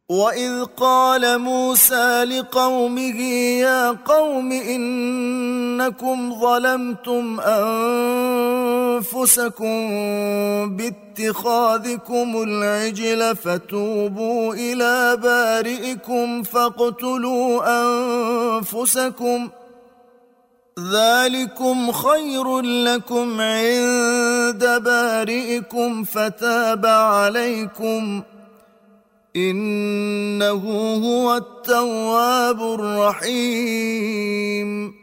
وإذ قال موسى لقومه يا قوم إنكم ظلمتم أنفسكم باتخاذكم العجل فتوبوا إلى بارئكم فاقتلوا أنفسكم ذلكم خير لكم عند بارئكم فتاب عليكم إنه هو التواب الرحيم